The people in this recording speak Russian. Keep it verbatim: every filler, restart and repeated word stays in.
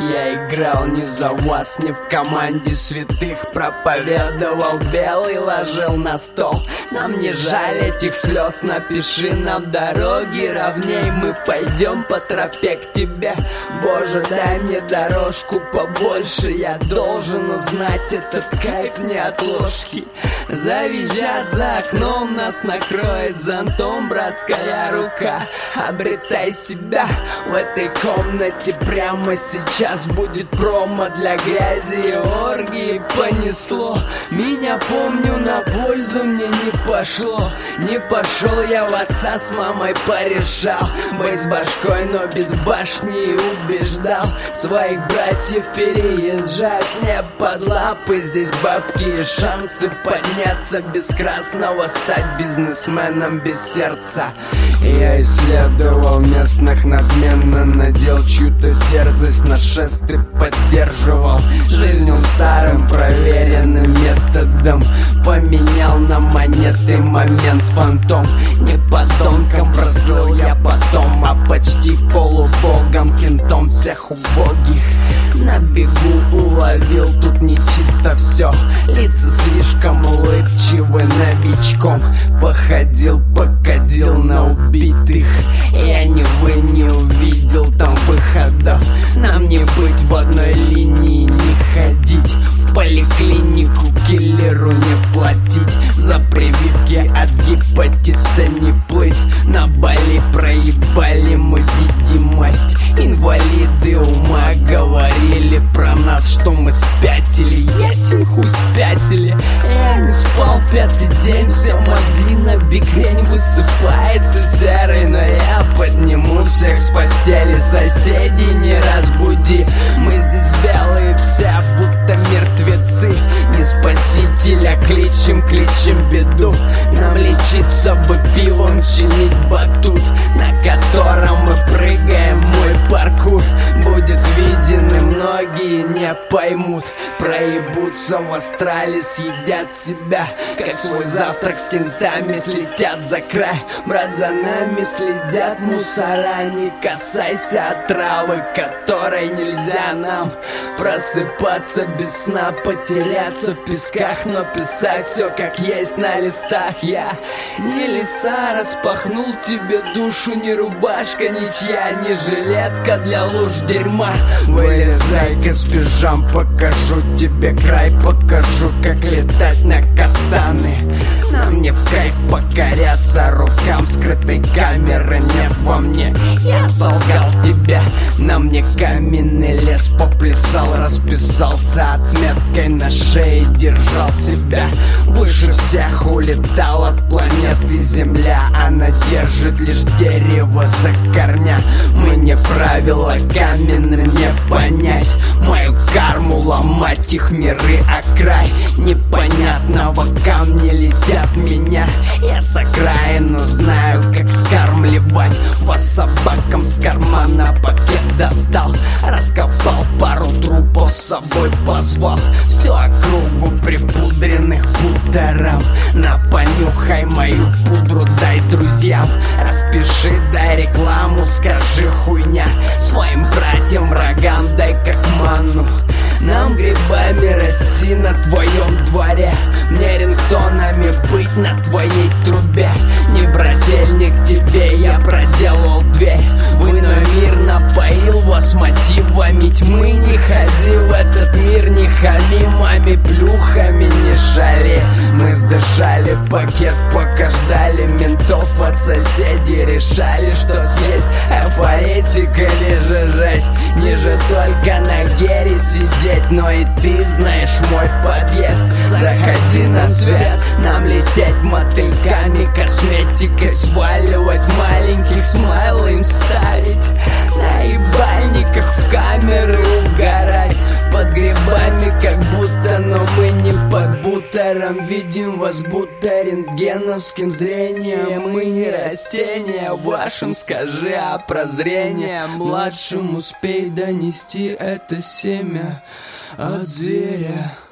Я играл не за вас, не в команде святых. Проповедовал белый, ложил на стол. Нам не жаль этих слез, напиши нам дороги ровней. Мы пойдем по тропе к тебе. Боже, дай мне дорожку побольше. Я должен узнать этот кайф не от ложки. Завизжат за окном, нас накроет зонтом братская рука. Обретай себя в этой комнате. Прямо сейчас будет промо для грязи и оргии. Понесло, меня помню, на пользу мне не пошло. Не пошел я в отца, с мамой порешал быть с башкой, но без башни. И убеждал своих братьев переезжать мне под лапы. Здесь бабки и шансы подняться, без красного стать бизнесменом без сердца. Я исследовал местных, надменно надел чью-то дерзость, на шесты поддерживал жизнью старым проверенным методом. Поменял на монеты момент фантом. Не подонком прослыл я потом, а почти полубогом, кентом всех убогих. На бегу уловил, тут нечисто все. Лица слишком улыбчивы, новичком походил, покадил на убитых. Я ни вы не увидел там выходов. Нам не быть в одной линии, не ходить в поликлинику, киллеру не платить за прививки от гепатита, не плыть. На Бали проебали мы видимость. Инвалиды ума говорили про нас, что мы спятили. Ясен хуй спятили. Я не спал пятый день, все мозги на бикрень высыпается серый. Но я подниму всех с постели, соседей не разбуди. Мы здесь белые все, будто мертвецы. Не спасителя кличем, кличем беду. Нам лечиться бы пивом, чинить батут, на котором мы прыгаем. Мой паркур будет виден, и многие не поймут. Проебутся в астрале, съедят себя, как свой завтрак с кентами. Слетят за край, брат, за нами следят мусора. Не касайся отравы, которой нельзя нам просыпаться без сна, потеряться в песках, но писать все как есть на листах. Я не леса распахнул тебе душу, не рубашка ничья, не жилетка для луж дерьма. Вылезай-ка с пижам, покажу тебе край, покажу, как летать на катаны. Нам не в кайф покоряться рукам скрытой камеры, нет во мне. Я солгал тебе, на мне каменный лес поплясал, расписался отметкой на шее, держал себя выше всех, улетал от планеты Земля. Она держит лишь дерево за корня. Мы не правила каменным не понять, мою карму ломать, их миры о край непонятного камня летят меня. Я с окраину знаю, как скармливать вас собакам. С кармана пакет достал, раскопал пару трупов, с собой позвал всю округу припудренных путером. На понюхай мою пудру, дай друзьям, распиши, дай рекламу, скажи хуйня своим братьям, врагам, дай как ману. Нам грибами расти на твоем дворе, мне рингтонами быть на твоей трубе. Не брательник тебе, я проделал дверь в иной мир, напоил вас мотивами тьмы. Не ходи в этот мир, не хами маме плюхами, не шали. Мы сдышали пакет, пока ждали ментов от соседей, решали, что съесть эфоретик или же жесть. Ниже только на гере сидеть, но и ты знаешь мой подъезд. Заходи на свет, нам лететь мотыльками, косметикой сваливать, маленьких смайл им ставить, на ебальниках в камеры угорать, под грибами как будто, но мы не под бутером. Видим вас будто рентгеновским зрением. Мы не растения, вашим скажи, а прозрение. Младшим успей донести это семя от зверя.